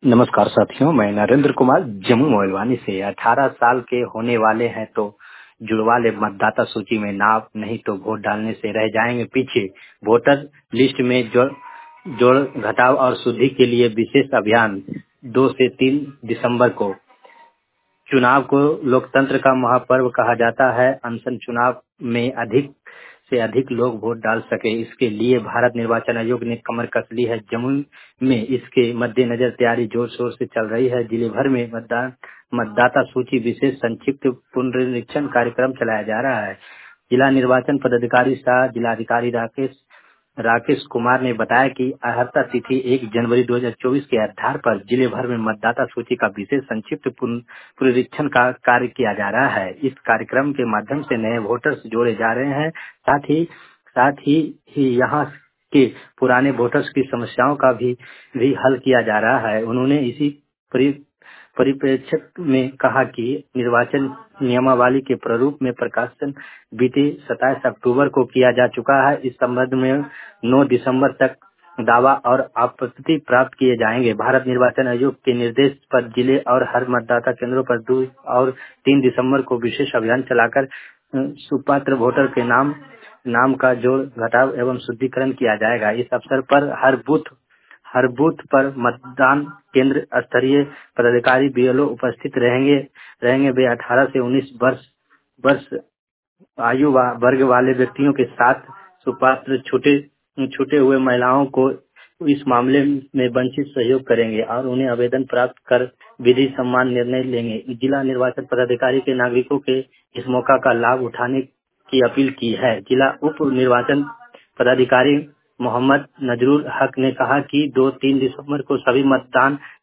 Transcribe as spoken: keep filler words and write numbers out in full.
नमस्कार साथियों, मैं नरेंद्र कुमार जम्मू मोइलवानी से। अठारह साल के होने वाले हैं तो जुड़वा ले मतदाता सूची में नाम, नहीं तो वोट डालने से रह जाएंगे पीछे। वोटर लिस्ट में जोड़ जोड़ घटाव और शुद्धि के लिए विशेष अभियान दो से तीन दिसंबर को। चुनाव को लोकतंत्र का महापर्व कहा जाता है। अनशन चुनाव में अधिक से अधिक लोग वोट डाल सके, इसके लिए भारत निर्वाचन आयोग ने कमर कस ली है। जम्मू में इसके मद्देनजर तैयारी जोर शोर से चल रही है। जिले भर में मतदान मतदाता सूची विशेष संक्षिप्त पुनरीक्षण कार्यक्रम चलाया जा रहा है। जिला निर्वाचन पदाधिकारी सह जिलाधिकारी राकेश राकेश कुमार ने बताया कि अहर्ता तिथि एक जनवरी दो हजार चौबीस के आधार पर जिले भर में मतदाता सूची का विशेष संक्षिप्त पुनरीक्षण का कार्य किया जा रहा है। इस कार्यक्रम के माध्यम से नए वोटर्स जोड़े जा रहे हैं, साथ ही साथ ही, ही यहाँ के पुराने वोटर्स की समस्याओं का भी भी हल किया जा रहा है। उन्होंने इसी परि परिप्रेक्ष्य में कहा कि निर्वाचन नियमावली के प्रारूप में प्रकाशन बीते सत्ताईस अक्टूबर को किया जा चुका है। इस संबंध में नौ दिसंबर तक दावा और आपत्ति प्राप्त किए जाएंगे। भारत निर्वाचन आयोग के निर्देश पर जिले और हर मतदाता केंद्रों पर दो और तीन दिसंबर को विशेष अभियान चलाकर सुपात्र वोटर के नाम नाम का जोड़ घटाव एवं शुद्धिकरण किया जाएगा। इस अवसर पर हर बूथ हर बूथ पर मतदान केंद्र स्तरीय पदाधिकारी बीएलओ उपस्थित रहेंगे रहेंगे वे अठारह से उन्नीस वर्ष वर्ष आयु वा, वर्ग वाले व्यक्तियों के साथ सुपात्र छूटे छूटे हुए महिलाओं को इस मामले में वंचित सहयोग करेंगे और उन्हें आवेदन प्राप्त कर विधि सम्मान निर्णय लेंगे। जिला निर्वाचन पदाधिकारी के नागरिकों के इस मौका का लाभ उठाने की अपील की है। जिला उप निर्वाचन पदाधिकारी मोहम्मद नजरुल हक ने कहा कि दो तीन दिसंबर को सभी मतदान